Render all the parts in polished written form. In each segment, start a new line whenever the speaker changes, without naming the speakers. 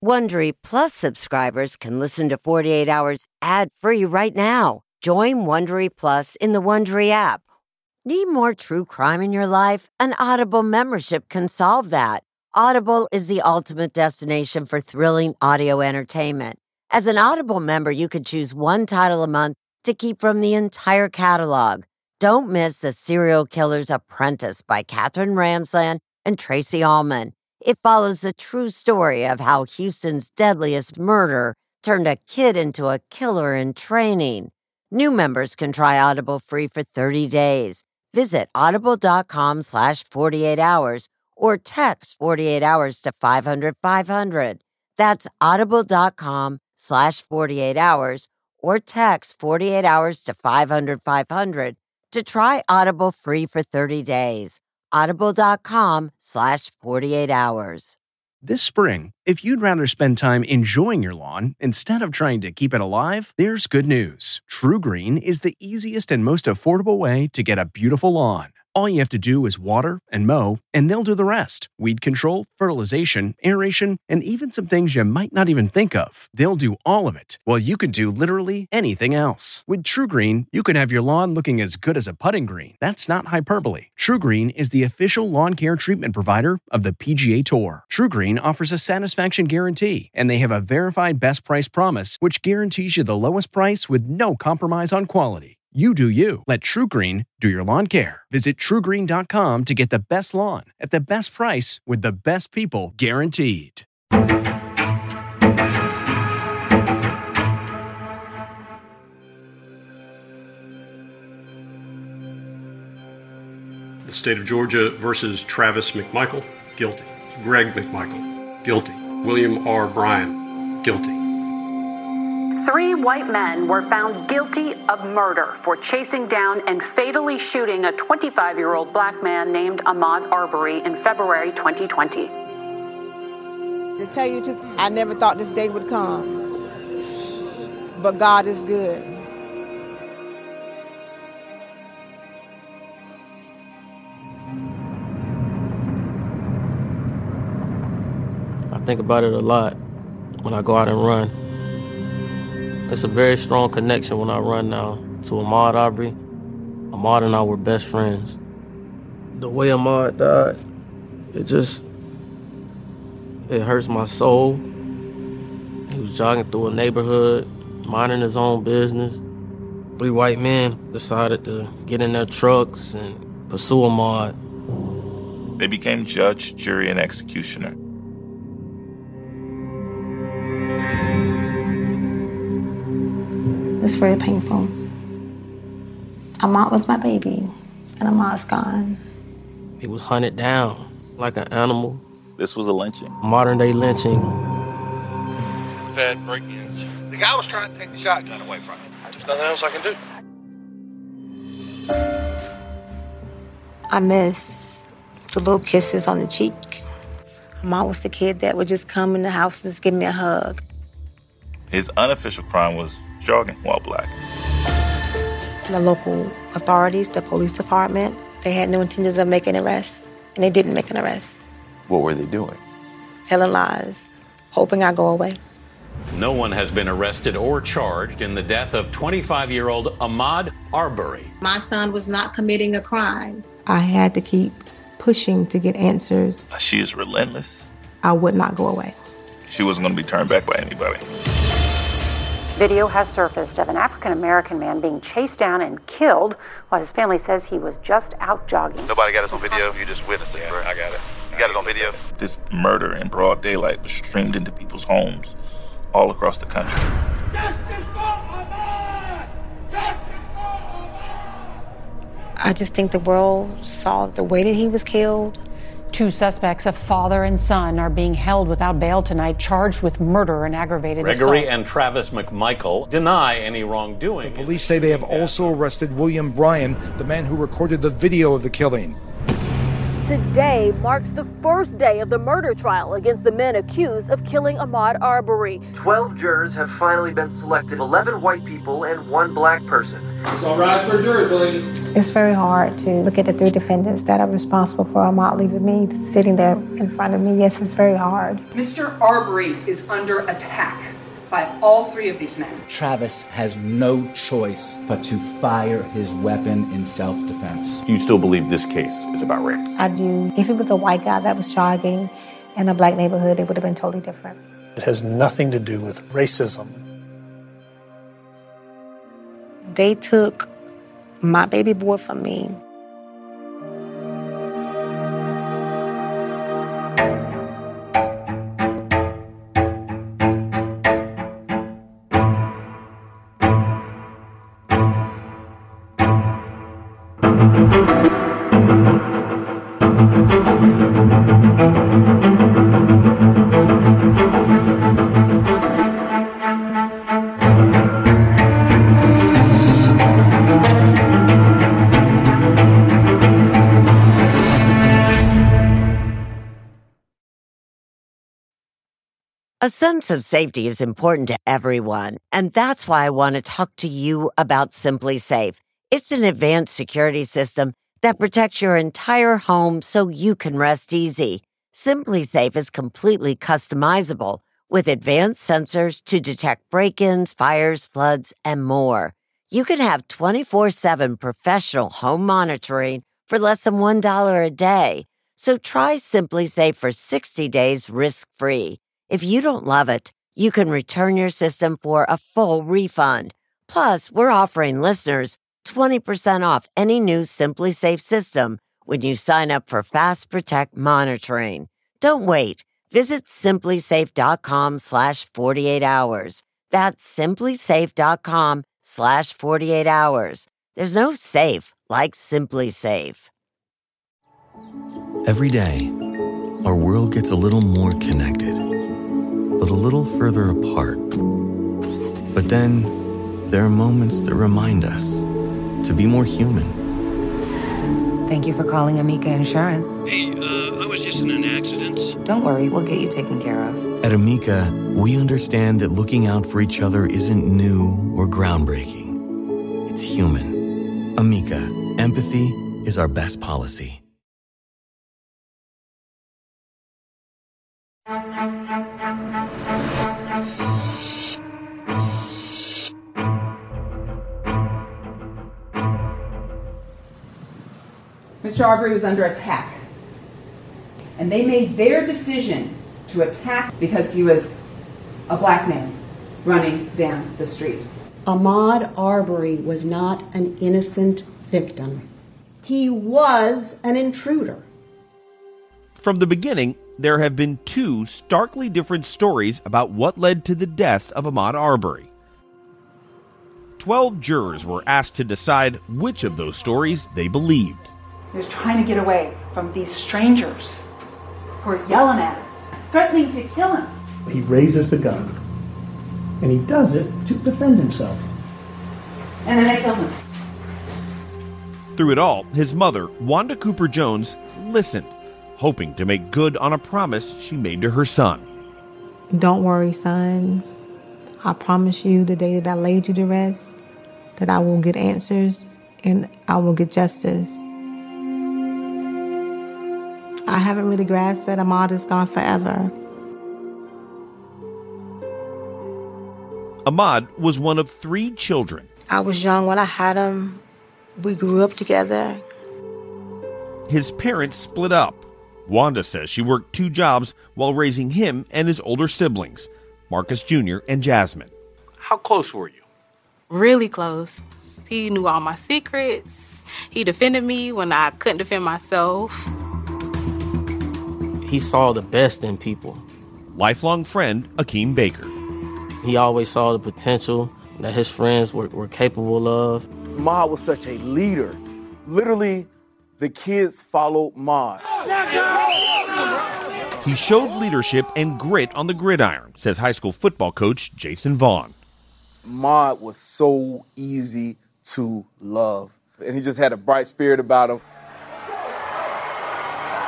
Wondery Plus subscribers can listen to 48 Hours ad-free right now. Join Wondery Plus in the Wondery app. Need more true crime in your life? An Audible membership can solve that. Audible is the ultimate destination for thrilling audio entertainment. As an Audible member, you can choose one title a month to keep from the entire catalog. Don't miss The Serial Killer's Apprentice by Katherine Ramsland and Tracy Ullman. It follows the true story of how Houston's deadliest murder turned a kid into a killer in training. New members can try Audible free for 30 days. Visit audible.com/48 hours or text 48 hours to 500-500. That's audible.com/48 hours or text 48 hours to 500-500 to try Audible free for 30 days. Audible.com/48 hours.
This spring, if you'd rather spend time enjoying your lawn instead of trying to keep it alive, there's good news. True Green is the easiest and most affordable way to get a beautiful lawn. All you have to do is water and mow, and they'll do the rest. Weed control, fertilization, aeration, and even some things you might not even think of. They'll do all of it, while you can do literally anything else. With True Green, you can have your lawn looking as good as a putting green. That's not hyperbole. True Green is the official lawn care treatment provider of the PGA Tour. True Green offers a satisfaction guarantee, and they have a verified best price promise, which guarantees you the lowest price with no compromise on quality. You do you. Let True Green do your lawn care. Visit TrueGreen.com to get the best lawn at the best price with the best people guaranteed.
The state of Georgia versus Travis McMichael, guilty. Greg McMichael, guilty. William R. Bryan, guilty.
3 white men were found guilty of murder for chasing down and fatally shooting a 25-year-old black man named Ahmaud Arbery in February 2020.
To tell you the truth, I never thought this day would come, but God is good.
I think about it a lot when I go out and run. It's a very strong connection when I run now to Ahmaud Arbery. Ahmaud and I were best friends. The way Ahmaud died, it hurts my soul. He was jogging through a neighborhood, minding his own business. 3 white men decided to get in their trucks and pursue Ahmaud.
They became judge, jury, and executioner.
It's very painful. Ahmaud was my baby, and Ahmaud's gone.
He was hunted down like an animal.
This was a lynching.
Modern-day lynching.
We've had break-ins.
The guy was trying to take the shotgun away from him.
There's nothing else I can do.
I miss the little kisses on the cheek. Ahmaud was the kid that would just come in the house and just give me a hug.
His unofficial crime was jogging while black.
The local authorities, the police department, they had no intentions of making an arrest, and they didn't make an arrest.
What were they doing?
Telling lies, hoping I go away.
No one has been arrested or charged in the death of 25-year-old Ahmaud Arbery.
My son was not committing a crime. I had to keep pushing to get answers.
She is relentless.
I would not go away.
She wasn't going to be turned back by anybody.
Video has surfaced of an African-American man being chased down and killed while his family says he was just out jogging.
Nobody got us on video? You just witnessed it, bro.
I got it.
You got it on video?
This murder in broad daylight was streamed into people's homes all across the country.
Justice for Ahmaud! Justice for Ahmaud!
I just think the world saw the way that he was killed.
2 suspects, a father and son, are being held without bail tonight, charged with murder and aggravated assault.
Gregory and Travis McMichael deny any wrongdoing.
The police say they have also arrested William Bryan, the man who recorded the video of the killing.
Today marks the first day of the murder trial against the men accused of killing Ahmaud Arbery.
12 jurors have finally been selected, 11 white people and 1 black person.
It's all rise for a jury, please.
It's very hard to look at the 3 defendants that are responsible for Ahmaud leaving me sitting there in front of me. Yes, it's very hard.
Mr. Arbery is under attack by all 3 of these men.
Travis has no choice but to fire his weapon in self-defense.
Do you still believe this case is about race?
I do. If it was a white guy that was jogging in a black neighborhood, it would have been totally different.
It has nothing to do with racism.
They took my baby boy from me.
A sense of safety is important to everyone, and that's why I want to talk to you about SimpliSafe. It's an advanced security system that protects your entire home so you can rest easy. SimpliSafe is completely customizable with advanced sensors to detect break-ins, fires, floods, and more. You can have 24/7 professional home monitoring for less than $1 a day. So try SimpliSafe for 60 days risk-free. If you don't love it, you can return your system for a full refund. Plus, we're offering listeners 20% off any new SimpliSafe system when you sign up for Fast Protect monitoring. Don't wait. Visit SimpliSafe.com/48 hours. That's SimpliSafe.com/48 hours. There's no safe like SimpliSafe.
Every day, our world gets a little more connected, but a little further apart. But then, there are moments that remind us to be more human.
Thank you for calling Amica Insurance.
Hey, I was just in an accident.
Don't worry, we'll get you taken care of.
At Amica, we understand that looking out for each other isn't new or groundbreaking. It's human. Amica, empathy is our best policy.
Mr. Arbery was under attack. And they made their decision to attack because he was a black man running down the street.
Ahmaud Arbery was not an innocent victim. He was an intruder.
From the beginning, there have been 2 starkly different stories about what led to the death of Ahmaud Arbery. 12 jurors were asked to decide which of those stories they believed.
He was trying to get away from these strangers who were yelling at him, threatening to kill him.
He raises the gun, and he does it to defend himself.
And then they killed him.
Through it all, his mother, Wanda Cooper Jones, listened, hoping to make good on a promise she made to her son.
Don't worry, son. I promise you the day that I laid you to rest, that I will get answers and I will get justice. I haven't really grasped that Ahmaud is gone forever.
Ahmaud was one of 3 children.
I was young when I had him. We grew up together.
His parents split up. Wanda says she worked 2 jobs while raising him and his older siblings, Marcus Jr. and Jasmine.
How close were you?
Really close. He knew all my secrets. He defended me when I couldn't defend myself.
He saw the best in people.
Lifelong friend Akeem Baker.
He always saw the potential that his friends were capable of.
Ahmaud was such a leader. Literally, the kids followed Ahmaud.
He showed leadership and grit on the gridiron, says high school football coach Jason Vaughn.
Ahmaud was so easy to love, and he just had a bright spirit about him.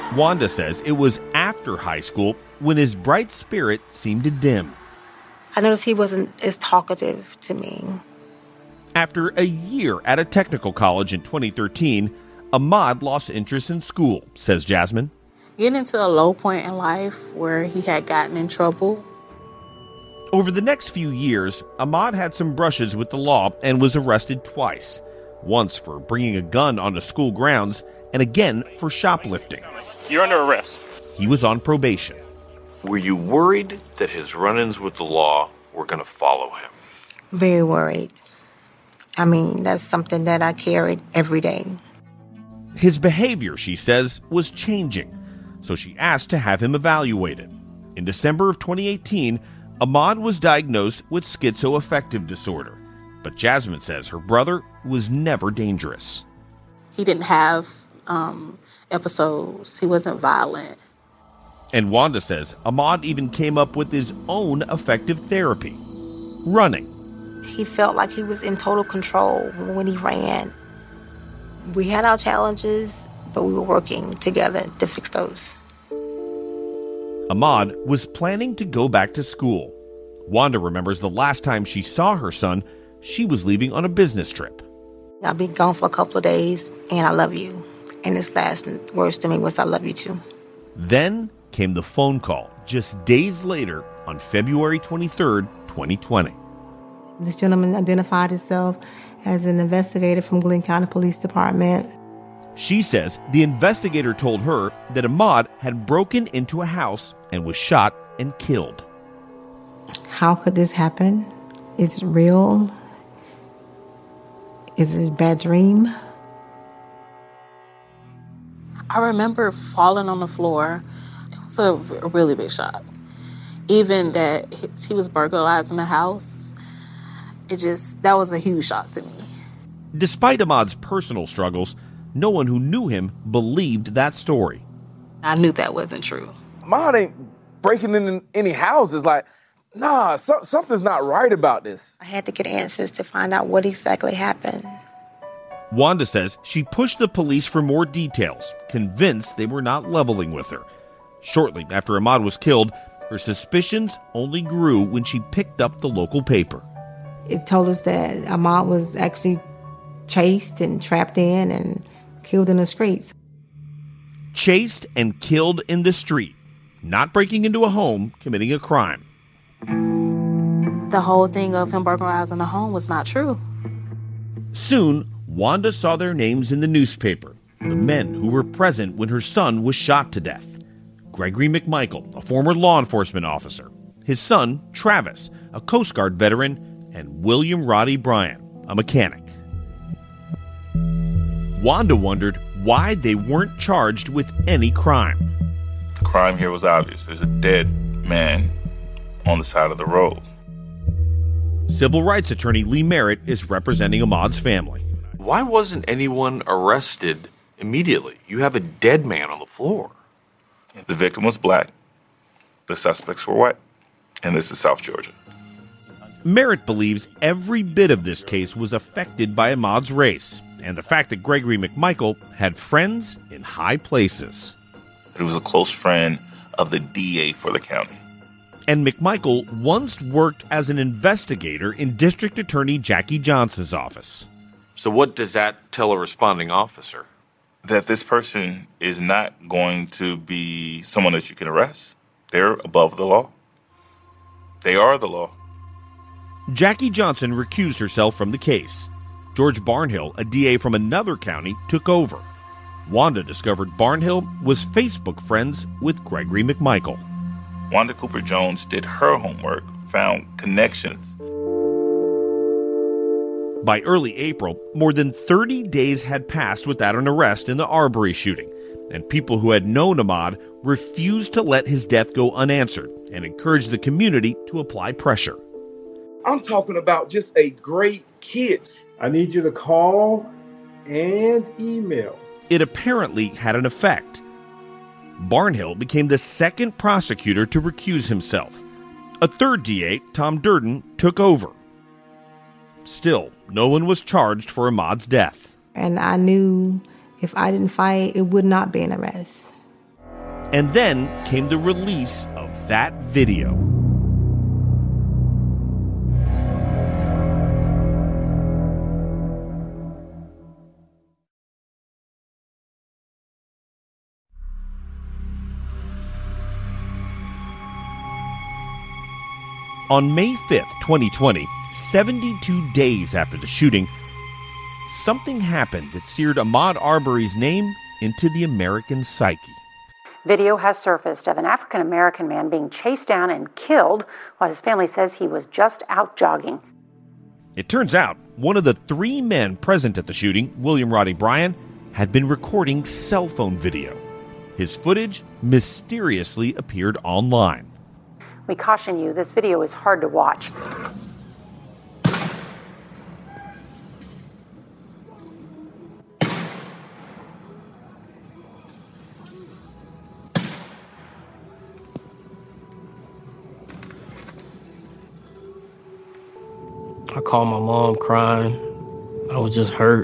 Wanda says it was after high school when his bright spirit seemed to dim.
I noticed he wasn't as talkative to me.
After a year at a technical college in 2013, Ahmaud lost interest in school, says Jasmine.
Getting into a low point in life where he had gotten in trouble.
Over the next few years, Ahmaud had some brushes with the law and was arrested twice. Once for bringing a gun onto school grounds, and again for shoplifting.
You're under arrest.
He was on probation.
Were you worried that his run-ins with the law were going to follow him?
Very worried. I mean, that's something that I carried every day.
His behavior, she says, was changing, so she asked to have him evaluated. In December of 2018, Ahmaud was diagnosed with schizoaffective disorder, but Jasmine says her brother was never dangerous.
He didn't have episodes. He wasn't violent.
And Wanda says Ahmaud even came up with his own effective therapy, running.
He felt like he was in total control when he ran. We had our challenges, but we were working together to fix those.
Ahmaud was planning to go back to school. Wanda remembers the last time she saw her son, she was leaving on a business trip.
I'll be gone for a couple of days, and I love you. And his last words to me was, I love you too.
Then came the phone call just days later on February 23rd, 2020.
This gentleman identified himself as an investigator from Glenn County Police Department.
She says the investigator told her that Ahmaud had broken into a house and was shot and killed.
How could this happen? Is it real? Is it a bad dream?
I remember falling on the floor. It was a really big shock. Even that he was burglarizing the house, that was a huge shock to me.
Despite Ahmaud's personal struggles, no one who knew him believed that story.
I knew that wasn't true.
Ahmaud ain't breaking into any houses. Like, nah, something's not right about this.
I had to get answers to find out what exactly happened.
Wanda says she pushed the police for more details, convinced they were not leveling with her. Shortly after Ahmaud was killed, her suspicions only grew when she picked up the local paper.
It told us that Ahmaud was actually chased and trapped in and killed in the streets.
Chased and killed in the street, not breaking into a home, committing a crime.
The whole thing of him burglarizing the home was not true.
Soon, Wanda saw their names in the newspaper, the men who were present when her son was shot to death. Gregory McMichael, a former law enforcement officer. His son, Travis, a Coast Guard veteran, and William Roddy Bryan, a mechanic. Wanda wondered why they weren't charged with any crime.
The crime here was obvious. There's a dead man on the side of the road.
Civil rights attorney Lee Merritt is representing Ahmaud's family.
Why wasn't anyone arrested immediately? You have a dead man on the floor.
The victim was black. The suspects were white. And this is South Georgia.
Merritt believes every bit of this case was affected by Ahmaud's race and the fact that Gregory McMichael had friends in high places.
He was a close friend of the DA for the county.
And McMichael once worked as an investigator in District Attorney Jackie Johnson's office.
So what does that tell a responding officer?
That this person is not going to be someone that you can arrest. They're above the law. They are the law.
Jackie Johnson recused herself from the case. George Barnhill, a DA from another county, took over. Wanda discovered Barnhill was Facebook friends with Gregory McMichael.
Wanda Cooper Jones did her homework, found connections.
By early April, more than 30 days had passed without an arrest in the Arbery shooting, and people who had known Ahmaud refused to let his death go unanswered and encouraged the community to apply pressure.
I'm talking about just a great kid.
I need you to call and email.
It apparently had an effect. Barnhill became the second prosecutor to recuse himself. A third DA, Tom Durden, took over. Still, no one was charged for Ahmaud's death.
And I knew if I didn't fight, it would not be an arrest.
And then came the release of that video. On May 5th, 2020, 72 days after the shooting, something happened that seared Ahmaud Arbery's name into the American psyche.
Video has surfaced of an African-American man being chased down and killed while his family says he was just out jogging.
It turns out one of the 3 men present at the shooting, William Roddy Bryan, had been recording cell phone video. His footage mysteriously appeared online.
We caution you, this video is hard to watch.
I called my mom crying. I was just hurt.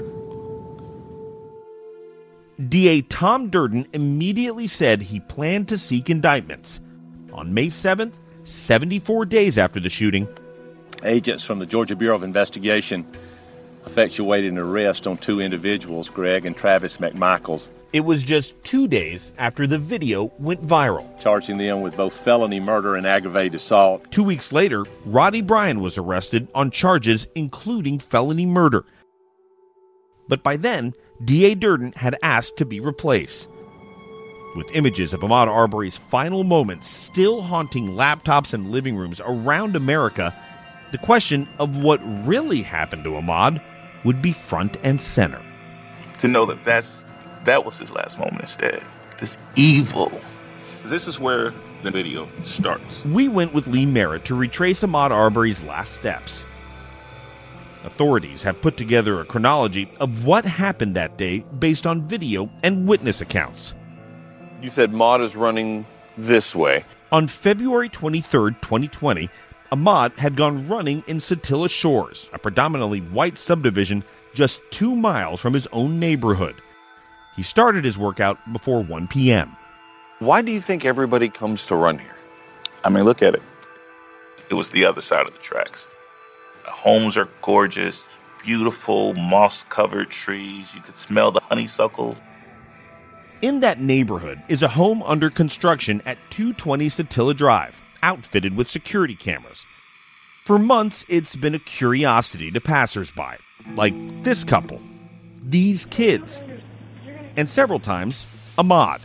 DA Tom Durden immediately said he planned to seek indictments. On May 7th, 74 days after the shooting,
agents from the Georgia Bureau of Investigation effectuated an arrest on 2 individuals, Greg and Travis McMichaels.
It was just 2 days after the video went viral,
charging them with both felony murder and aggravated assault.
2 weeks later, Roddy Bryan was arrested on charges including felony murder. But by then, DA Durden had asked to be replaced. With images of Ahmaud Arbery's final moments still haunting laptops and living rooms around America, the question of what really happened to Ahmaud would be front and center.
To know that was his last moment instead. This evil. This is where the video starts.
We went with Lee Merritt to retrace Ahmaud Arbery's last steps. Authorities have put together a chronology of what happened that day based on video and witness accounts.
You said Ahmaud is running this way.
On February 23rd, 2020, Ahmaud had gone running in Satilla Shores, a predominantly white subdivision just 2 miles from his own neighborhood. He started his workout before 1 p.m.
Why do you think everybody comes to run here?
I mean, look at it. It was the other side of the tracks. The homes are gorgeous, beautiful, moss-covered trees. You could smell the honeysuckle.
In that neighborhood is a home under construction at 220 Satilla Drive, outfitted with security cameras. For months, it's been a curiosity to passersby, like this couple, these kids, and several times, Ahmaud.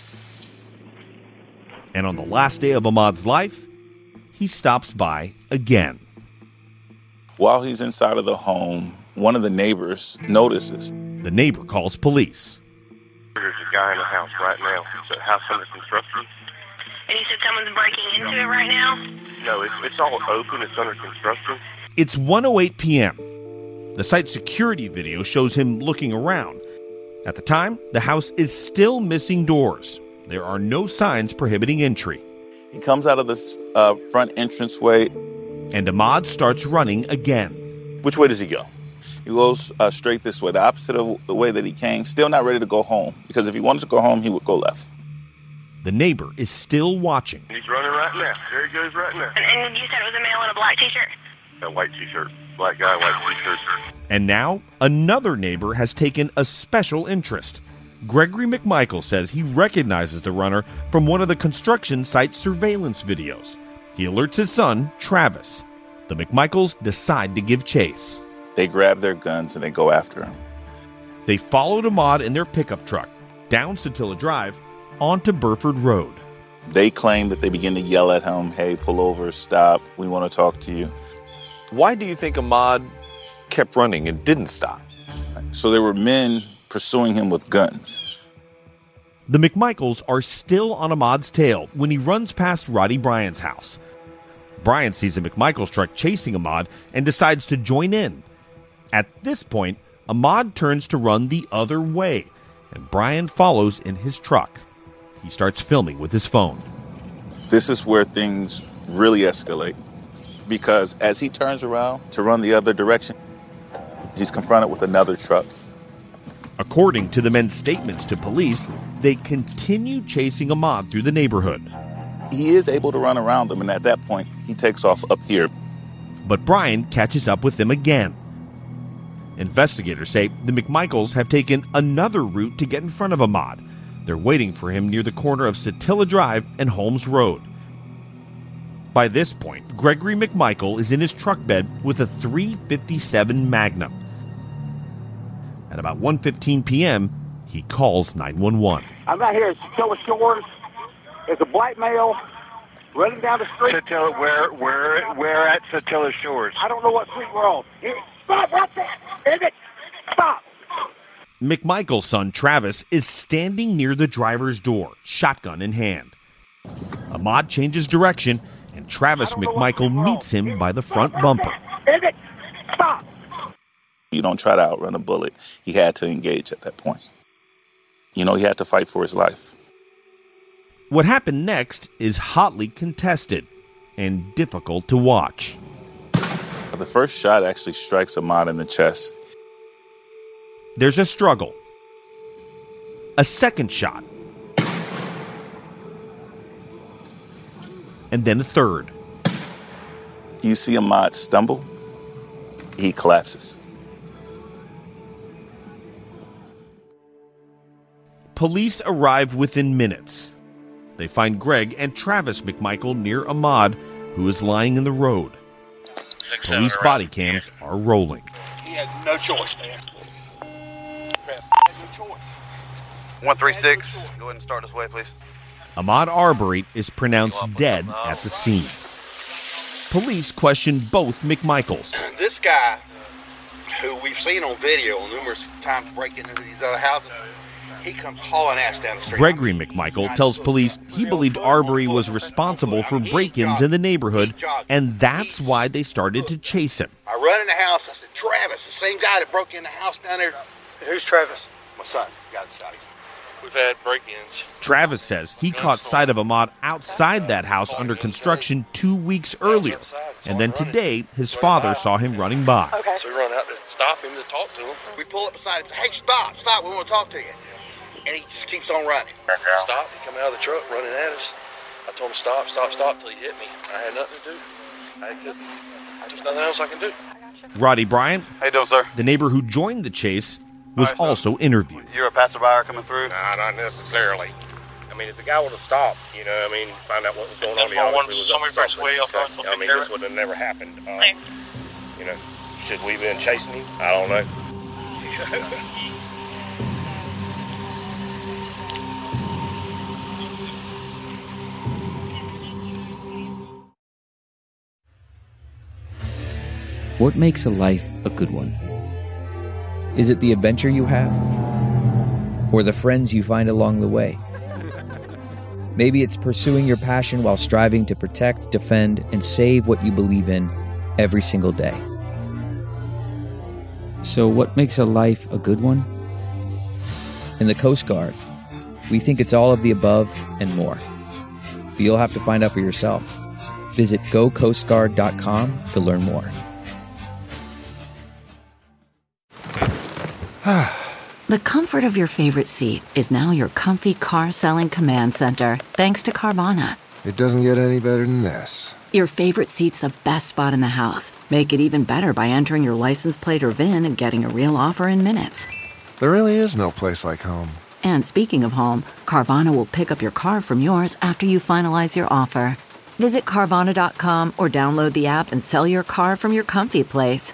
And on the last day of Ahmaud's life, he stops by again.
While he's inside of the home, one of the neighbors notices.
The neighbor calls police.
There's a guy in the house right now. It's a house under construction.
And you said someone's breaking into it right now?
No, it's all open. It's under construction.
It's 1:08 p.m. The site security video shows him looking around. At the time, the house is still missing doors. There are no signs prohibiting entry.
He comes out of this front entranceway.
And Ahmaud starts running again.
Which way does he go?
He goes straight this way, the opposite of the way that he came, still not ready to go home. Because if he wanted to go home, he would go left.
The neighbor is still watching.
He's running right now. There he goes right now.
And you said it was a male in a black t-shirt?
A white t-shirt. Black guy, white t-shirt.
And now, another neighbor has taken a special interest. Gregory McMichael says he recognizes the runner from one of the construction site surveillance videos. He alerts his son, Travis. The McMichaels decide to give chase.
They grab their guns and they go after him.
They followed Ahmaud in their pickup truck, down Satilla Drive, onto Burford Road.
They claim that they begin to yell at him, hey, pull over, stop, we want to talk to you.
Why do you think Ahmaud kept running and didn't stop?
So there were men pursuing him with guns.
The McMichaels are still on Ahmaud's tail when he runs past Roddy Bryan's house. Bryan sees the McMichaels truck chasing Ahmaud and decides to join in. At this point, Ahmaud turns to run the other way, and Bryan follows in his truck. He starts filming with his phone.
This is where things really escalate, because as he turns around to run the other direction, he's confronted with another truck.
According to the men's statements to police, they continue chasing Ahmaud through the neighborhood.
He is able to run around them, and at that point, he takes off up here.
But Brian catches up with them again. Investigators say the McMichaels have taken another route to get in front of Ahmaud. They're waiting for him near the corner of Satilla Drive and Holmes Road. By this point, Gregory McMichael is in his truck bed with a .357 Magnum. At about 1:15 p.m., he calls 911.
I'm out here at Satilla Shores. There's a black male running down the street.
Where at Satilla Shores?
I don't know what street we're on. Stop right there! Is it? Stop!
McMichael's son, Travis, is standing near the driver's door, shotgun in hand. Ahmaud changes direction, and Travis McMichael meets him by the front bumper.
Is it? Stop!
You don't try to outrun a bullet. He had to engage at that point. He had to fight for his life.
What happened next is hotly contested and difficult to watch.
The first shot actually strikes Ahmaud in the chest.
There's a struggle. A second shot. And then a third.
You see Ahmaud stumble. He collapses.
Police arrive within minutes. They find Greg and Travis McMichael near Ahmaud, who is lying in the road. Police body cams are rolling.
He had no choice, man. He had no choice. 136, go ahead and start this way, please.
Ahmaud Arbery is pronounced dead at the scene. Police question both McMichaels.
This guy, who we've seen on video numerous times breaking into these other houses, he comes hauling ass down the street.
Gregory McMichael tells police he believed Arbery was responsible for break-ins in the neighborhood, and that's why they started to chase him.
I run in the house, I said, Travis, the same guy that broke in the house down there. Who's Travis? My son. Got shot him.
We've had break-ins.
Travis says he caught sight of Ahmaud outside that house under construction 2 weeks earlier, and then today his father saw him running by.
Okay. So we run out to stop him to talk to him.
We pull up beside him, hey, stop, we want to talk to you. And he just keeps on running.
Stop, he come out of the truck running at us. I told him stop till he hit me. I had nothing to do. There's nothing else I can do.
Roddy Bryant,
How you doing, sir?
the neighbor who joined the chase, was also interviewed.
You're a passerby coming through?
Nah, not necessarily. I mean, if the guy would have stopped, find out what was going on, he obviously was up to something. I mean, this would have never happened. Should we have been chasing him? I don't know.
What makes a life a good one? Is it the adventure you have? Or the friends you find along the way? Maybe it's pursuing your passion while striving to protect, defend, and save what you believe in every single day. So what makes a life a good one? In the Coast Guard, we think it's all of the above and more. But you'll have to find out for yourself. Visit gocoastguard.com to learn more.
The comfort of your favorite seat is now your comfy car-selling command center, thanks to Carvana.
It doesn't get any better than this.
Your favorite seat's the best spot in the house. Make it even better by entering your license plate or VIN and getting a real offer in minutes.
There really is no place like home.
And speaking of home, Carvana will pick up your car from yours after you finalize your offer. Visit Carvana.com or download the app and sell your car from your comfy place.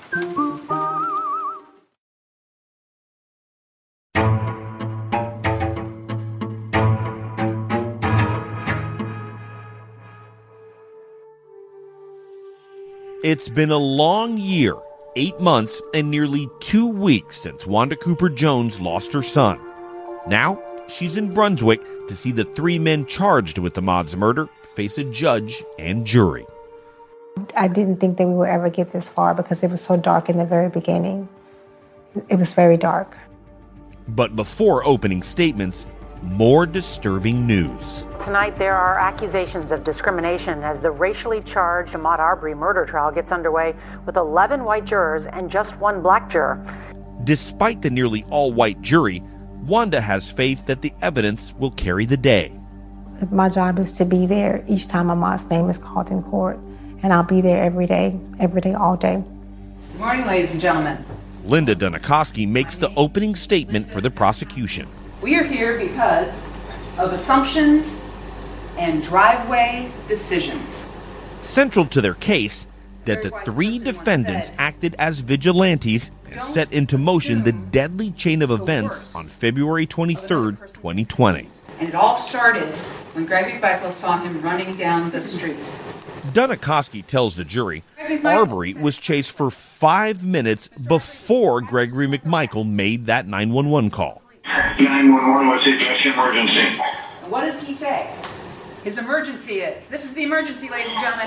It's been a long year, 8 months, and nearly 2 weeks since Wanda Cooper Jones lost her son. Now, she's in Brunswick to see the 3 men charged with Ahmaud's murder face a judge and jury.
I didn't think that we would ever get this far because it was so dark in the very beginning. It was very dark.
But before opening statements, more disturbing news.
Tonight, there are accusations of discrimination as the racially charged Ahmaud Arbery murder trial gets underway with 11 white jurors and just 1 black juror.
Despite the nearly all-white jury, Wanda has faith that the evidence will carry the day.
My job is to be there each time Ahmaud's name is called in court, and I'll be there every day, all day.
Good morning, ladies and gentlemen.
Linda Dunikoski makes the opening statement for the prosecution.
We are here because of assumptions and driveway decisions.
Central to their case, that the three defendants acted as vigilantes and set into motion the deadly chain of events on February 23rd, 2020.
And it all started when Greg McMichael saw him running down the street.
Dunikoski tells the jury Arbery was chased for 5 minutes before Gregory McMichael made that 911 call.
911, what's the emergency?
And what does he say? His emergency is. This is the emergency, ladies and gentlemen.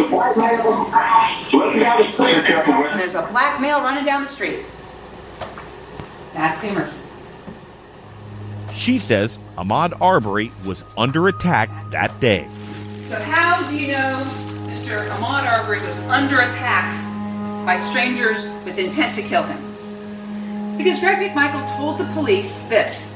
And there's a black male running down the street. That's the emergency.
She says Ahmaud Arbery was under attack that day.
So how do you know Mr. Ahmaud Arbery was under attack by strangers with intent to kill him? Because Greg McMichael told the police this: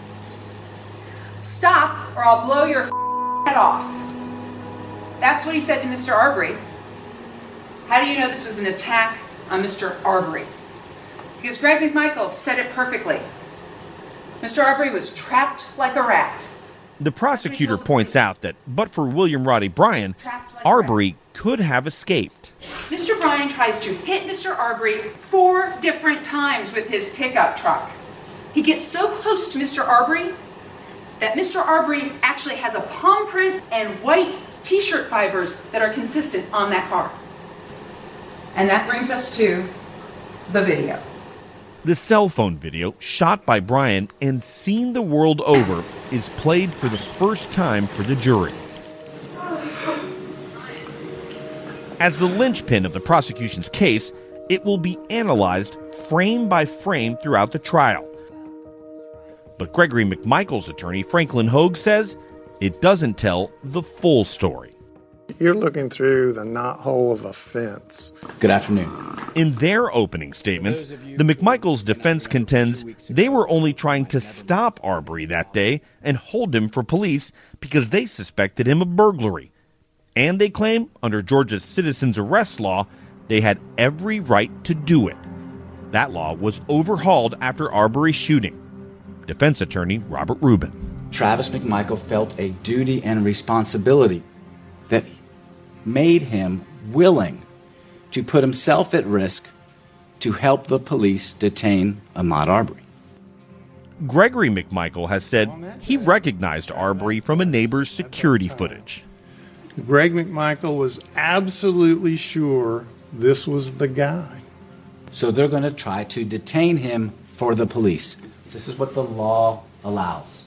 "Stop or I'll blow your head off." That's what he said to Mr. Arbery. How do you know this was an attack on Mr. Arbery? Because Greg McMichael said it perfectly. Mr. Arbery was trapped like a rat.
The prosecutor points out that, but for William Roddy Bryan, Arbery could have escaped.
Mr. Bryan tries to hit Mr. Arbery 4 different times with his pickup truck. He gets so close to Mr. Arbery that Mr. Arbery actually has a palm print and white t-shirt fibers that are consistent on that car. And that brings us to the video.
The cell phone video, shot by Bryan and seen the world over, is played for the first time for the jury. As the linchpin of the prosecution's case, it will be analyzed frame by frame throughout the trial. But Gregory McMichael's attorney, Franklin Hogue, says it doesn't tell the full story.
You're looking through the knothole of a fence.
Good afternoon.
In their opening statements, the McMichaels' defense contends they were only trying to stop Arbery that day and hold him for police because they suspected him of burglary. And they claim, under Georgia's citizens' arrest law, they had every right to do it. That law was overhauled after Arbery's shooting. Defense attorney Robert Rubin.
Travis McMichael felt a duty and responsibility that made him willing to put himself at risk to help the police detain Ahmaud Arbery.
Gregory McMichael has said he recognized Arbery from a neighbor's security footage.
Greg McMichael was absolutely sure this was the guy.
So they're going to try to detain him for the police. This is what the law allows.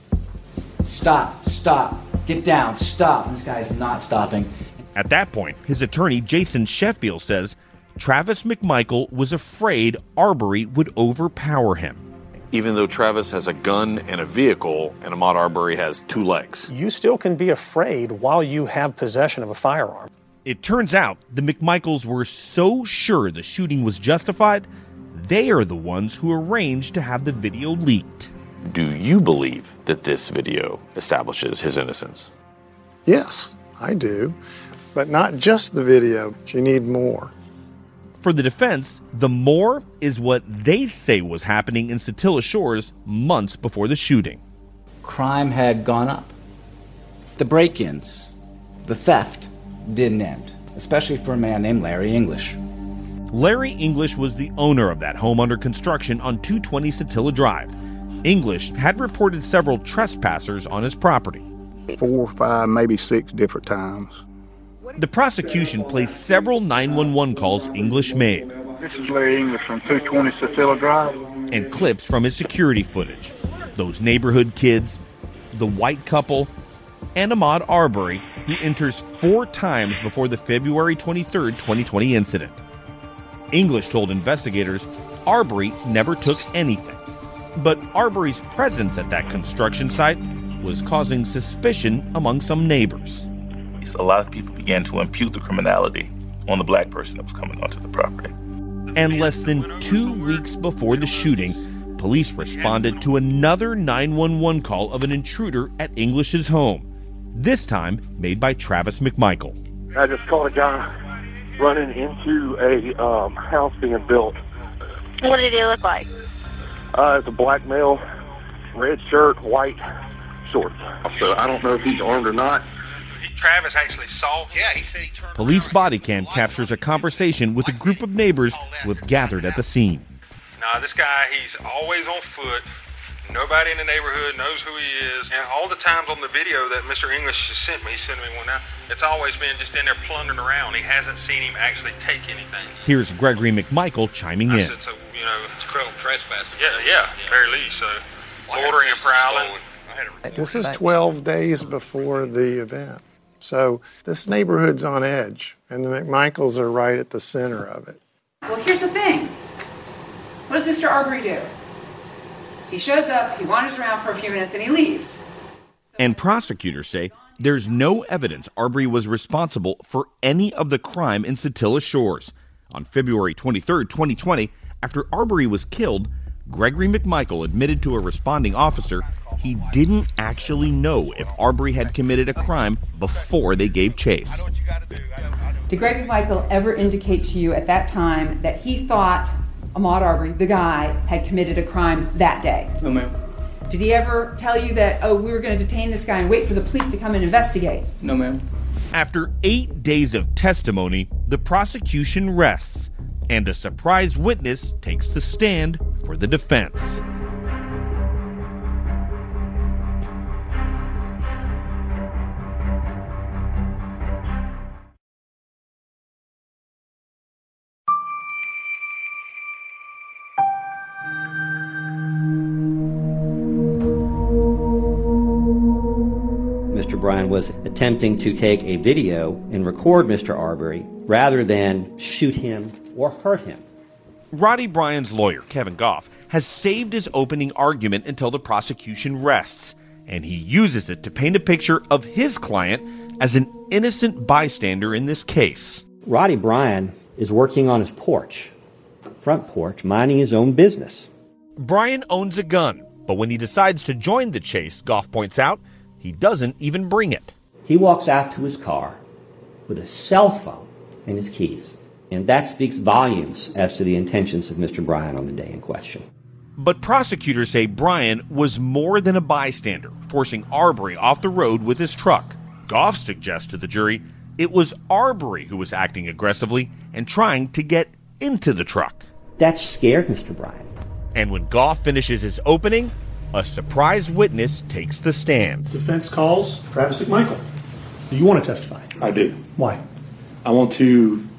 Stop, get down, stop. And this guy is not stopping.
At that point, his attorney, Jason Sheffield, says Travis McMichael was afraid Arbery would overpower him.
Even though Travis has a gun and a vehicle, and Ahmaud Arbery has 2 legs.
You still can be afraid while you have possession of a firearm.
It turns out the McMichaels were so sure the shooting was justified, they are the ones who arranged to have the video leaked.
Do you believe that this video establishes his innocence?
Yes, I do. But not just the video. You need more.
For the defense, the more is what they say was happening in Satilla Shores months before the shooting.
Crime had gone up. The break-ins, the theft didn't end, especially for a man named Larry English.
Larry English was the owner of that home under construction on 220 Satilla Drive. English had reported several trespassers on his property.
4, 5, maybe 6 different times.
The prosecution placed several 911 calls English made.
This is Larry English from 220 Satilla Drive.
And clips from his security footage. Those neighborhood kids, the white couple, and Ahmaud Arbery, who enters 4 times before the February 23, 2020 incident. English told investigators Arbery never took anything. But Arbery's presence at that construction site was causing suspicion among some neighbors.
A lot of people began to impute the criminality on the black person that was coming onto the property.
And less than 2 weeks before the shooting, police responded to another 911 call of an intruder at English's home, this time made by Travis McMichael.
I just caught a guy running into a house being built.
What did he look like?
It's a black male, red shirt, white shorts. So I don't know if he's armed or not.
Travis actually saw him.
Yeah, he said he turned
Police body cam captures a conversation with a group of neighbors who have gathered at the scene.
Nah, this guy, he's always on foot. Nobody in the neighborhood knows who he is. And all the times on the video that Mr. English has sent me, he's sending me one now, it's always been just in there plundering around. He hasn't seen him actually take anything.
Here's Gregory McMichael chiming in.
Said, so, it's criminal trespassing. Yeah, very least. So, loitering and prowling.
This is 12 days before the event. So this neighborhood's on edge, and the McMichaels are right at the center of it.
Well, here's the thing. What does Mr. Arbery do? He shows up, he wanders around for a few minutes, and he leaves.
And prosecutors say there's no evidence Arbery was responsible for any of the crime in Satilla Shores. On February 23, 2020, after Arbery was killed, Gregory McMichael admitted to a responding officer he didn't actually know if Arbery had committed a crime before they gave chase.
Did Greg McMichael ever indicate to you at that time that he thought Ahmaud Arbery, the guy, had committed a crime that day?
No, ma'am.
Did he ever tell you that, we were going to detain this guy and wait for the police to come and investigate?
No, ma'am.
After 8 days of testimony, the prosecution rests, and a surprise witness takes the stand for the defense.
Mr. Bryan was attempting to take a video and record Mr. Arbery rather than shoot him or hurt him.
Roddy Bryan's lawyer, Kevin Goff, has saved his opening argument until the prosecution rests, and he uses it to paint a picture of his client as an innocent bystander in this case.
Roddy Bryan is working on his porch, front porch, minding his own business.
Bryan owns a gun, but when he decides to join the chase, Goff points out, he doesn't even bring it.
He walks out to his car with a cell phone and his keys. And that speaks volumes as to the intentions of Mr. Bryan on the day in question.
But prosecutors say Bryan was more than a bystander, forcing Arbery off the road with his truck. Goff suggests to the jury it was Arbery who was acting aggressively and trying to get into the truck.
That scared Mr. Bryan.
And when Goff finishes his opening, a surprise witness takes the stand.
Defense calls Travis McMichael. Do you want to testify?
I do.
Why?
I want to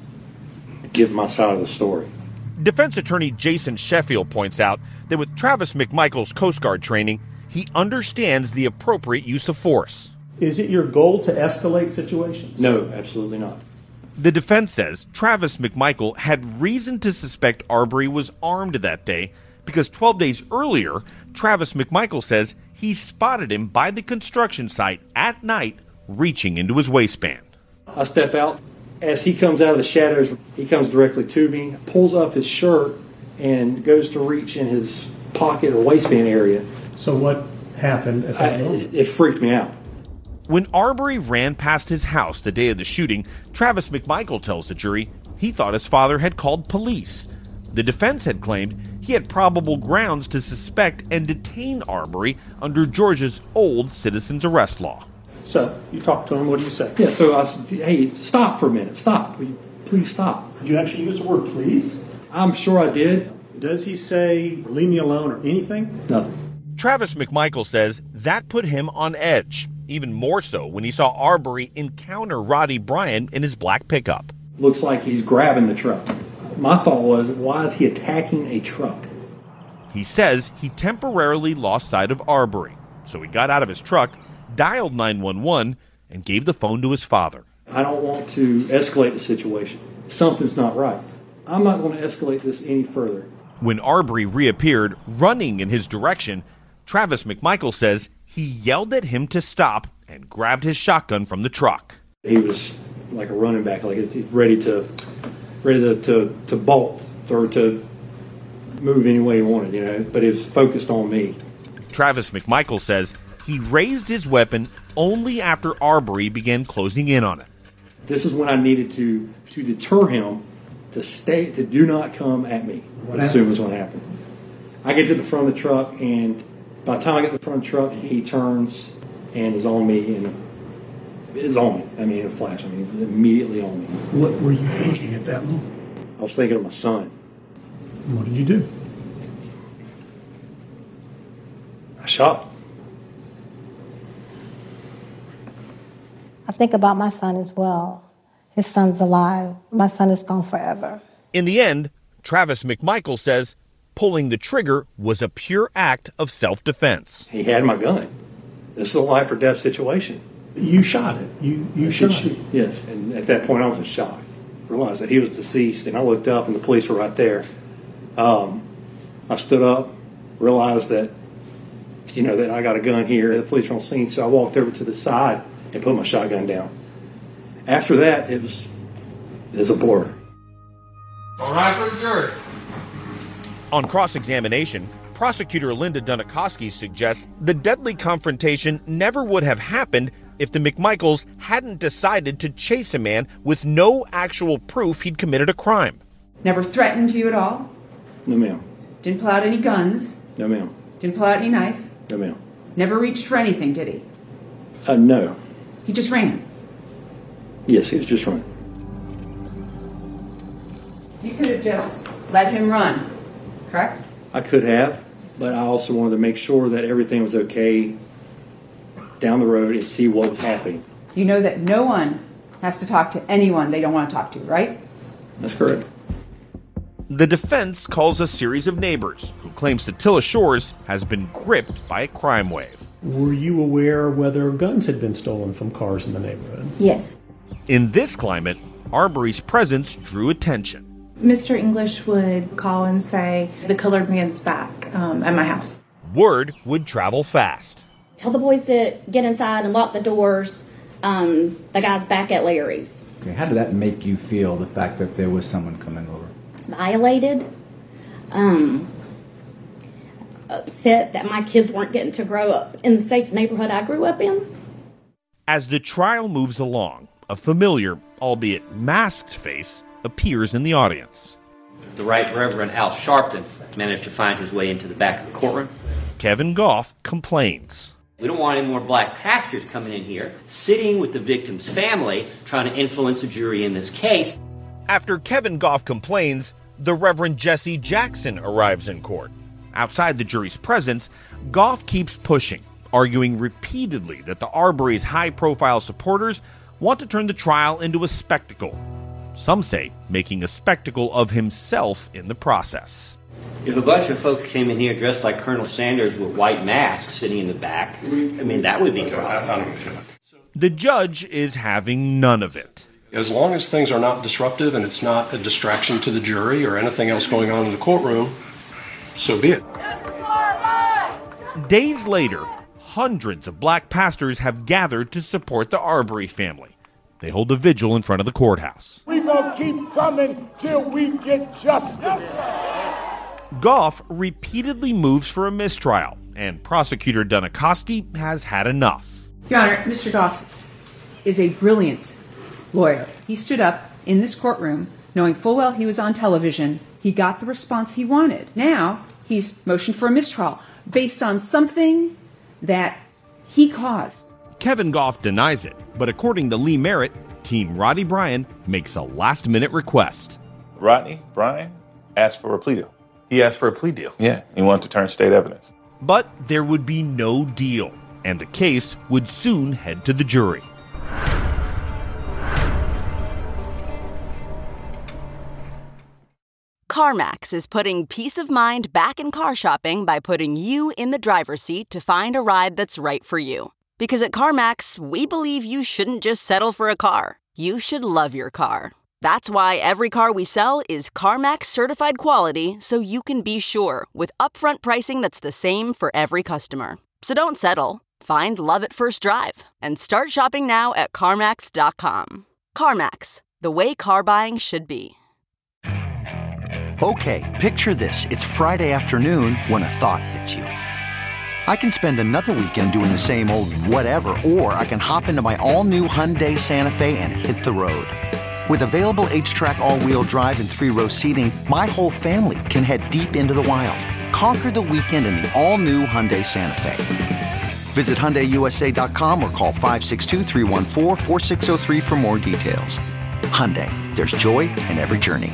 give my side of the story.
Defense attorney Jason Sheffield points out that with Travis McMichael's Coast Guard training, he understands the appropriate use of force.
Is it your goal to escalate situations?
No, absolutely not.
The defense says Travis McMichael had reason to suspect Arbery was armed that day because 12 days earlier, Travis McMichael says he spotted him by the construction site at night, reaching into his waistband.
I step out. As he comes out of the shadows, he comes directly to me, pulls up his shirt, and goes to reach in his pocket or waistband area.
So what happened at that moment?
It freaked me out.
When Arbery ran past his house the day of the shooting, Travis McMichael tells the jury he thought his father had called police. The defense had claimed he had probable grounds to suspect and detain Arbery under Georgia's old citizen's arrest law.
So, you talked to him, what do you say?
Yeah, so I said, hey, stop for a minute. Stop. Will you please stop?
Did you actually use the word please?
I'm sure I did.
Does he say, leave me alone or anything?
Nothing.
Travis McMichael says that put him on edge, even more so when he saw Arbery encounter Roddy Bryan in his black pickup.
Looks like he's grabbing the truck. My thought was, why is he attacking a truck?
He says he temporarily lost sight of Arbery, so he got out of his truck, dialed 911, and gave the phone to his father.
I don't want to escalate the situation. Something's not right. I'm not going to escalate this any further.
When Arbery reappeared, running in his direction, Travis McMichael says he yelled at him to stop and grabbed his shotgun from the truck.
He was like a running back, like he's ready to bolt or to move any way he wanted, but it was focused on me.
Travis McMichael says he raised his weapon only after Arbery began closing in on it.
This is when I needed to deter him to do not come at me. As soon as what happened. I get to the front of the truck, and by the time I get to the front of the truck, he turns and is on me, and it's on me. In a flash. Immediately on me.
What were you thinking at that moment?
I was thinking of my son.
What did you do?
I shot.
I think about my son as well. His son's alive. My son is gone forever.
In the end, Travis McMichael says pulling the trigger was a pure act of self-defense.
He had my gun. This is a life or death situation.
You shot it. You shot it.
Yes, and at that point I was in shock. Realized that he was deceased, and I looked up and the police were right there. I stood up, realized that, that I got a gun here. The police were on scene, so I walked over to the side and put my shotgun down. After that, it was a blur.
All right, for the jury. On cross-examination, prosecutor Linda Dunikoski suggests the deadly confrontation never would have happened if the McMichaels hadn't decided to chase a man with no actual proof he'd committed a crime.
Never threatened you at all?
No, ma'am.
Didn't pull out any guns?
No, ma'am.
Didn't pull out any knife?
No, ma'am.
Never reached for anything, did he?
No.
He just ran?
Yes, he was just running.
You could have just let him run, correct?
I could have, but I also wanted to make sure that everything was okay down the road and see what was happening.
You know that no one has to talk to anyone they don't want to talk to, right?
That's correct.
The defense calls a series of neighbors who claim Satilla Shores has been gripped by a crime wave.
Were you aware whether guns had been stolen from cars in the neighborhood?
Yes.
In this climate, Arbery's presence drew attention.
Mr. English would call and say, the colored man's back at my house.
Word would travel fast.
Tell the boys to get inside and lock the doors. The guy's back at Larry's.
Okay, how did that make you feel, the fact that there was someone coming over?
Violated. Upset that my kids weren't getting to grow up in the safe neighborhood I grew up in.
As the trial moves along, a familiar, albeit masked face appears in the audience.
The Right Reverend Al Sharpton managed to find his way into the back of the courtroom.
Kevin Goff complains.
We don't want any more black pastors coming in here, sitting with the victim's family, trying to influence a jury in this case.
After Kevin Goff complains, the Reverend Jesse Jackson arrives in court. Outside the jury's presence, Goff keeps pushing, arguing repeatedly that the Arbery's high-profile supporters want to turn the trial into a spectacle. Some say making a spectacle of himself in the process.
If a bunch of folks came in here dressed like Colonel Sanders with white masks sitting in the back, that would be a problem.
The judge is having none of it.
As long as things are not disruptive and it's not a distraction to the jury or anything else going on in the courtroom, so be it.
Days later, hundreds of black pastors have gathered to support the Arbery family. They hold a vigil in front of the courthouse.
We're going to keep coming till we get justice.
Goff repeatedly moves for a mistrial, and prosecutor Dunikoski has had enough.
Your Honor, Mr. Goff is a brilliant lawyer. He stood up in this courtroom knowing full well he was on television. He got the response he wanted. Now he's motioned for a mistrial based on something that he caused.
Kevin Goff denies it, but according to Lee Merritt, Team Roddy Bryan makes a last-minute request.
Rodney Bryan asked for a plea deal.
He asked for a plea deal?
Yeah, he wanted to turn state evidence.
But there would be no deal, and the case would soon head to the jury.
CarMax is putting peace of mind back in car shopping by putting you in the driver's seat to find a ride that's right for you. Because at CarMax, we believe you shouldn't just settle for a car. You should love your car. That's why every car we sell is CarMax certified quality, so you can be sure with upfront pricing that's the same for every customer. So don't settle. Find love at first drive and start shopping now at CarMax.com. CarMax, the way car buying should be.
Okay, picture this. It's Friday afternoon when a thought hits you. I can spend another weekend doing the same old whatever, or I can hop into my all-new Hyundai Santa Fe and hit the road. With available H-Track all-wheel drive and 3-row seating, my whole family can head deep into the wild. Conquer the weekend in the all-new Hyundai Santa Fe. Visit HyundaiUSA.com or call 562-314-4603 for more details. Hyundai, there's joy in every journey.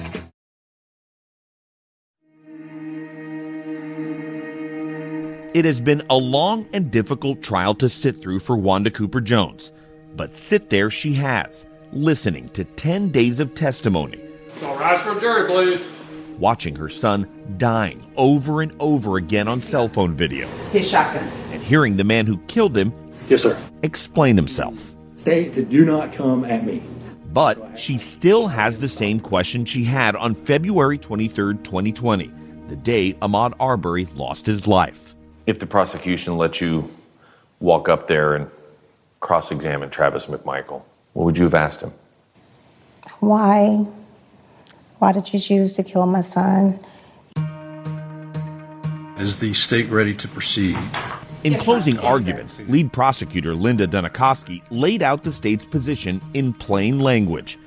It has been a long and difficult trial to sit through for Wanda Cooper Jones. But sit there she has, listening to 10 days of testimony.
All rise for a jury, please.
Watching her son dying over and over again on cell phone video.
His shotgun.
And hearing the man who killed him,
yes, sir,
explain himself.
They do not come at me.
But she still has the same question she had on February 23rd, 2020, the day Ahmaud Arbery lost his life.
If the prosecution let you walk up there and cross-examine Travis McMichael, what would you have asked him?
Why? Why did you choose to kill my son?
Is the state ready to proceed?
In closing arguments, lead prosecutor Linda Dunikoski laid out the state's position in plain language.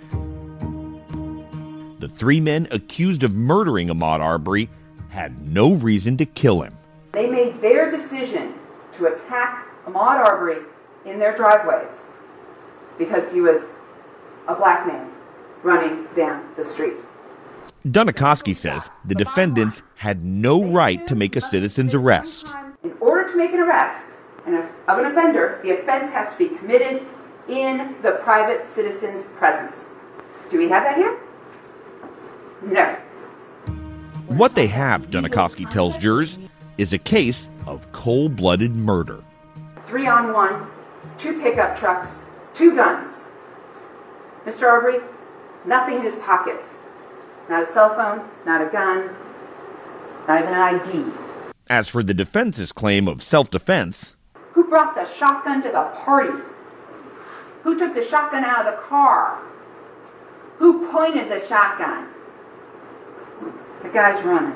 The 3 men accused of murdering Ahmaud Arbery had no reason to kill him.
They made their decision to attack Ahmaud Arbery in their driveways because he was a black man running down the street.
Dunikoski says the defendants had no right to make a citizen's arrest.
In order to make an arrest of an offender, the offense has to be committed in the private citizen's presence. Do we have that here? No.
What they have, Dunikoski tells jurors, is a case of cold-blooded murder.
3-on-1, 2 pickup trucks, 2 guns. Mr. Arbery, nothing in his pockets. Not a cell phone, not a gun, not even an ID.
As for the defense's claim of self-defense,
who brought the shotgun to the party? Who took the shotgun out of the car? Who pointed the shotgun? The guy's running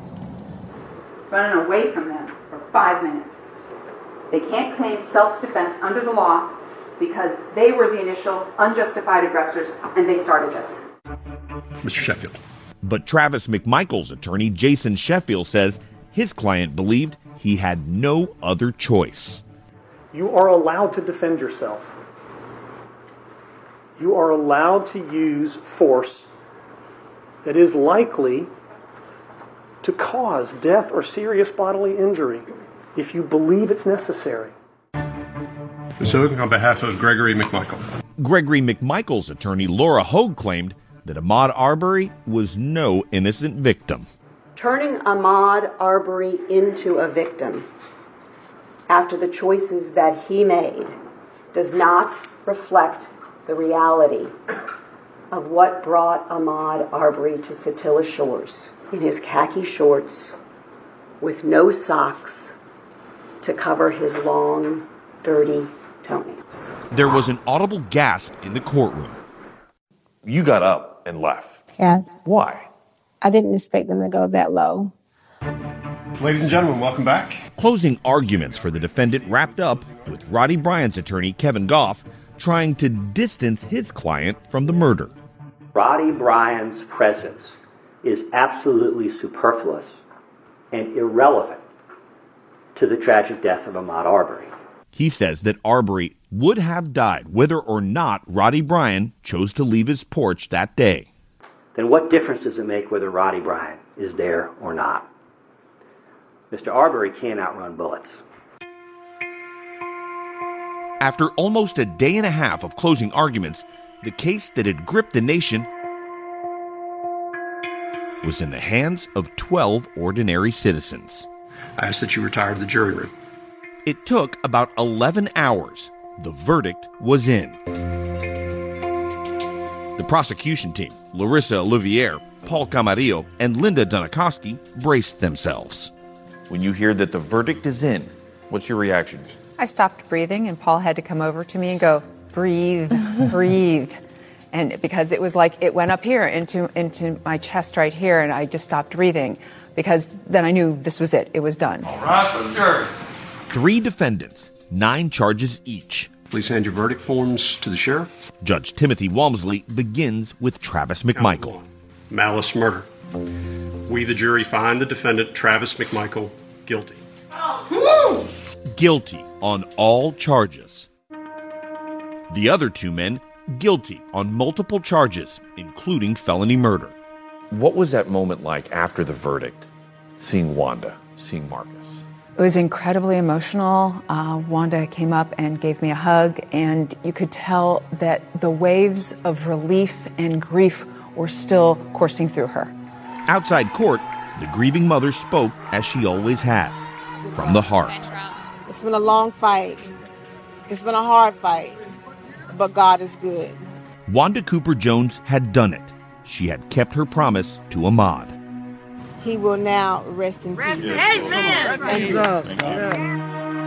away from them for 5 minutes. They can't claim self-defense under the law because they were the initial unjustified aggressors and they started this.
Mr. Sheffield.
But Travis McMichael's attorney, Jason Sheffield, says his client believed he had no other choice.
You are allowed to defend yourself. You are allowed to use force that is likely to cause death or serious bodily injury if you believe it's necessary.
So, on behalf of Gregory McMichael.
Gregory McMichael's attorney, Laura Hogue, claimed that Ahmaud Arbery was no innocent victim.
Turning Ahmaud Arbery into a victim after the choices that he made does not reflect the reality of what brought Ahmaud Arbery to Satilla Shores in his khaki shorts with no socks to cover his long, dirty toenails.
There was an audible gasp in the courtroom.
You got up and left.
Yes.
Why?
I didn't expect them to go that low.
Ladies and gentlemen, welcome back.
Closing arguments for the defendant wrapped up with Roddy Bryant's attorney, Kevin Goff, trying to distance his client from the murder.
Roddy Bryant's presence is absolutely superfluous and irrelevant to the tragic death of Ahmaud Arbery.
He says that Arbery would have died whether or not Roddy Bryant chose to leave his porch that day.
Then what difference does it make whether Roddy Bryant is there or not? Mr. Arbery can't outrun bullets.
After almost a day and a half of closing arguments, the case that had gripped the nation was in the hands of 12 ordinary citizens.
I ask that you retire to the jury room.
It took about 11 hours. The verdict was in. The prosecution team, Larissa Olivier, Paul Camarillo, and Linda Dunikoski, braced themselves.
When you hear that the verdict is in, what's your reaction?
I stopped breathing, and Paul had to come over to me and go, breathe, breathe.
And because it was like it went up here into my chest right here, and I just stopped breathing because then I knew this was it. It was done.
All right, let's go.
3 defendants, 9 charges each.
Please hand your verdict forms to the sheriff.
Judge Timothy Walmsley begins with Travis McMichael.
Malice murder. We, the jury, find the defendant, Travis McMichael, guilty.
Guilty on all charges. The other 2 men guilty on multiple charges, including felony murder.
What was that moment like after the verdict, seeing Wanda, seeing Marcus?
It was incredibly emotional. Wanda came up and gave me a hug, and you could tell that the waves of relief and grief were still coursing through her.
Outside court, the grieving mother spoke as she always had, from the heart.
It's been a long fight. It's been a hard fight, but God is good.
Wanda Cooper Jones had done it. She had kept her promise to Ahmaud.
He will now rest in peace.
Amen.
Thank you.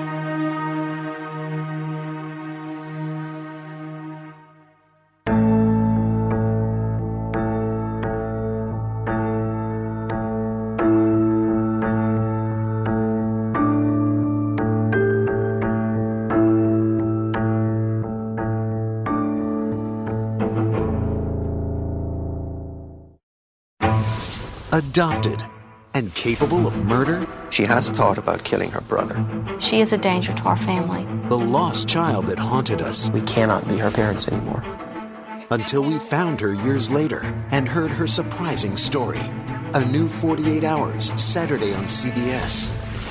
Adopted and capable of murder?
She has thought about killing her brother.
She is a danger to our family.
The lost child that haunted us.
We cannot be her parents anymore.
Until we found her years later and heard her surprising story. A new 48 Hours, Saturday on CBS.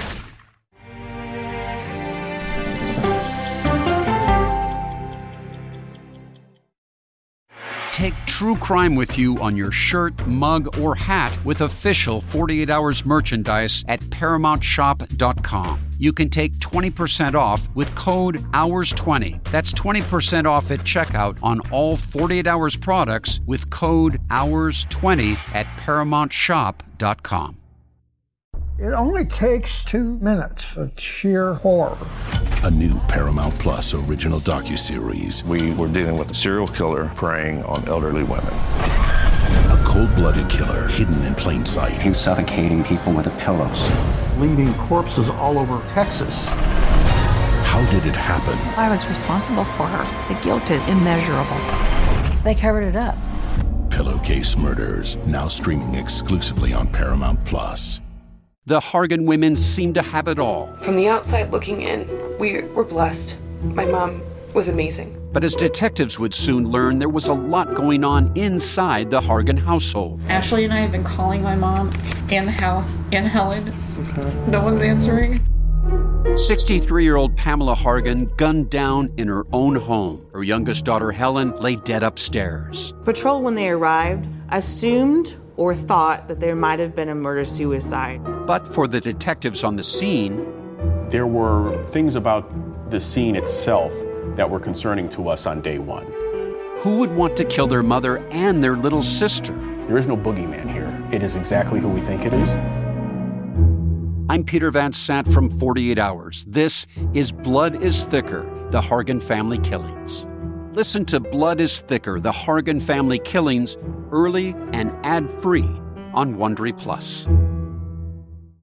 Take true crime with you on your shirt, mug, or hat with official 48 Hours merchandise at ParamountShop.com. You can take 20% off with code HOURS20. That's 20% off at checkout on all 48 Hours products with code HOURS20 at ParamountShop.com.
It only takes 2 minutes of sheer horror.
A new Paramount Plus original docuseries.
We were dealing with a serial killer preying on elderly women.
A cold-blooded killer hidden in plain sight.
He's suffocating people with the pillows.
Leaving corpses all over Texas.
How did it happen?
I was responsible for her. The guilt is immeasurable. They covered it up.
Pillowcase Murders, now streaming exclusively on Paramount Plus.
The Hargan women seem to have it all.
From the outside looking in, we were blessed. My mom was amazing.
But as detectives would soon learn, there was a lot going on inside the Hargan household.
Ashley and I have been calling my mom and the house and Helen. Okay. No one's answering.
63-year-old Pamela Hargan gunned down in her own home. Her youngest daughter, Helen, lay dead upstairs.
Patrol, when they arrived, assumed or thought that there might have been a murder-suicide.
But for the detectives on the scene,
there were things about the scene itself that were concerning to us on day one.
Who would want to kill their mother and their little sister?
There is no boogeyman here. It is exactly who we think it is.
I'm Peter Van Sant from 48 Hours. This is Blood is Thicker, the Hargan family killings. Listen to Blood is Thicker, the Hargan family killings, early and ad-free on Wondery Plus.